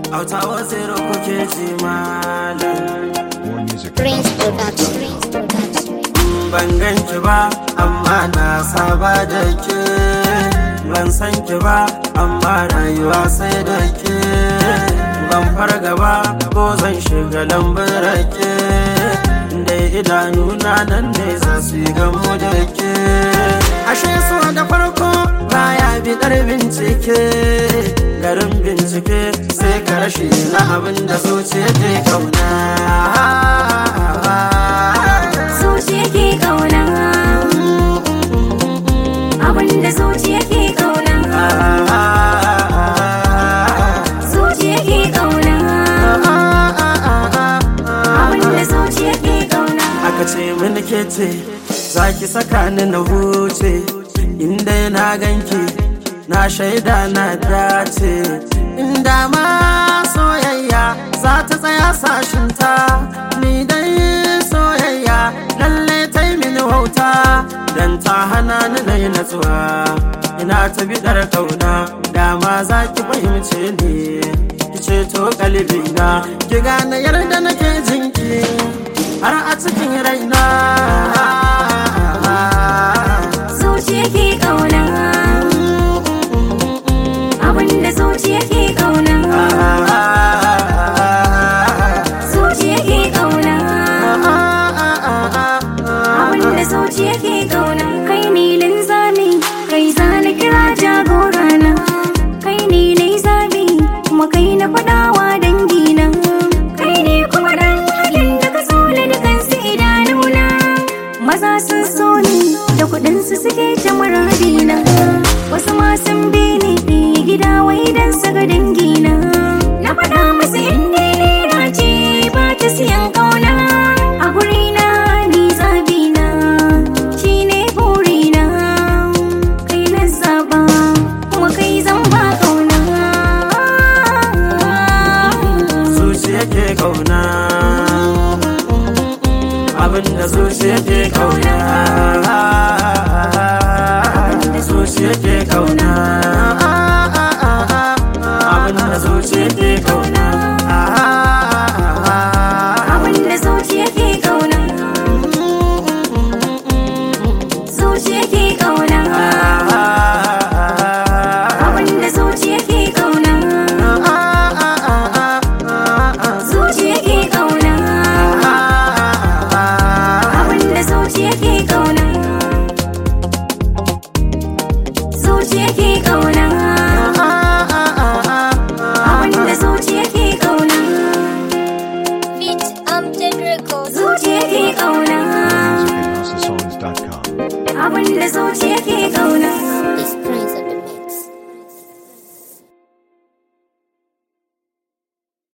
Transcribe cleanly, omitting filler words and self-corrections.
Auta wazero kuke ji malam. More music. Prince Production. Ban ganki ba amma na saba da ke, ban san ki ba amma rayuwa sai da ke, ban farga ba ko zan shiga lambun rake, dai idanuna nan ne za su yi gamu da ke. Ashe so da farko baya bidar bincike, garin bincike sai ka rashi na abin da zuciya ke kauna. Zuciya ke kauna, abinda zuciya ke kauna. Zuciya ke kauna, abinda zuciya ke kauna. Aka ce mini ke ce za ki saka ni na huce, inda na ganki na shaida na dace, inda ma soyayya za ta tsaya sashinta, ni dai soyayya lalle ta yi mini wauta, dan ta hana ni na yi natsuwa, ina ta bidar kauna, dama za ki fahimce ni, ki ceto kalbina, ki gane yarda nake jinki har a cikin raina. Zuciya ke kauna, abinda zuciya ke kauna. Zuciya ke kauna, abinda zuciya ke kauna. Kai ne linzami, kai zana kira jagorana, kai ne nai zabi kuma kai na faɗawa dangina, kai ne kuma dan halin da ka so da dukansu idanuna. Maza sun so ni da kuɗinsu suke ta muradina, wasu ma sun bi ni gida wai dan saka dangina. Na faɗa musu inda naira ce ba ta siyan ƙauna, a gurina ni zabina shi ne burina, kai na zaba kuma kai zan ba ƙauna. Zuciya ke kauna, abinda zuciya ke kauna, zuciya ke kauna, abinda zuciya ke kauna, Abinda zuciya ke kauna, zuciya ke kauna, abinda zuciya ke kauna, zuciya ke kauna, abinda zuciya ke kauna, zuciya ke kauna, abinda zuciya ke kauna. Beat Update Records. Zuciya ke kauna, Music at HouseOfSongs.com. abinda zuciya ke